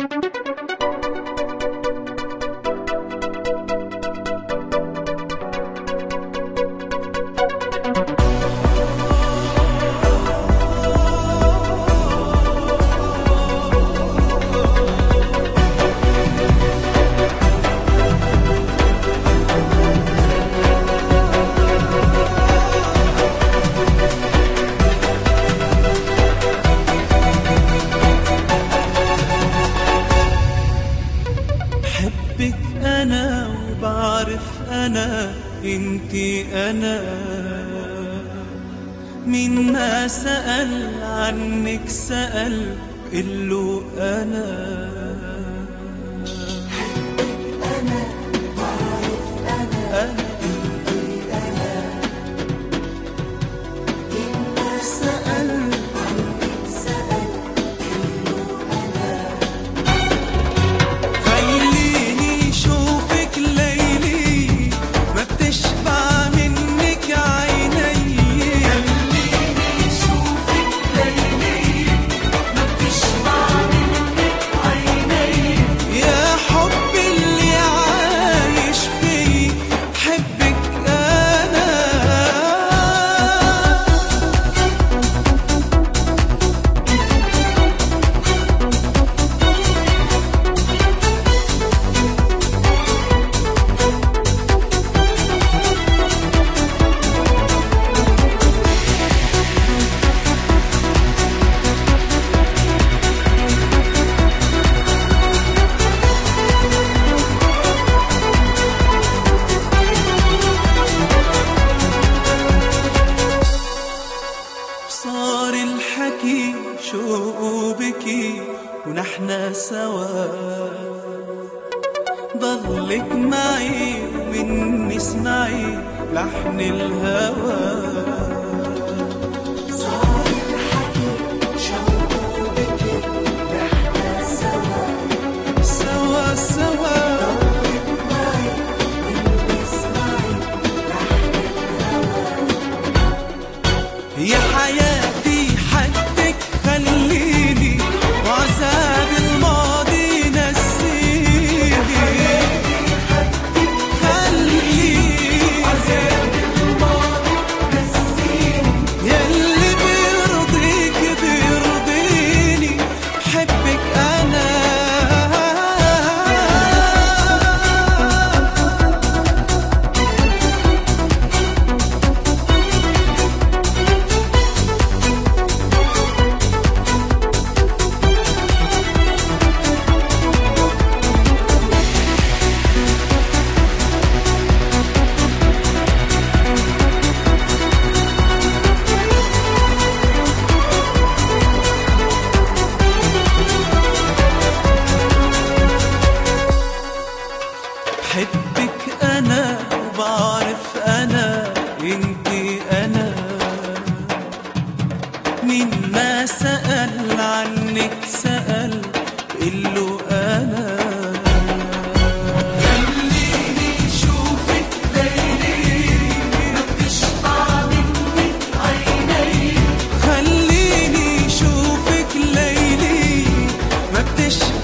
بحبك أنا وبعرف أنا إنتي أنا، مين ما سأل عنك سأل قله أنا. بحبك أنا وبعرف أنا إنتي أنا، مين ما سأل عنك سأل قله أنا. خليني شوفك ليلي ما بتشبع منك عيني، خليني شوفك ليلي ما بتشبع منك عيني. يا حب اللي عايش فيه بحبك أنا. صار الحكي شوق وبكي ونحنا سوا، ضلك معي ومني اسمعي لحن الهوى. صار الحكي شوق وبكي نحنا سوا، سوا سوا ضلك معي وانتي اسمعي لحن الهوى. يا حياتي حدك خليني وعذاب الماضي نسيني، خليني عذاب الماضي نسيني. يلي بيرضيك بيرضيني بحبك أنا. بحبك أنا وبعرف أنا إنتي أنا، مين ما سأل عنك سأل قله أنا. خليني شوفك ليلي ما بتشبع منك عيني. خليني شوفك ليلي ما بتشبع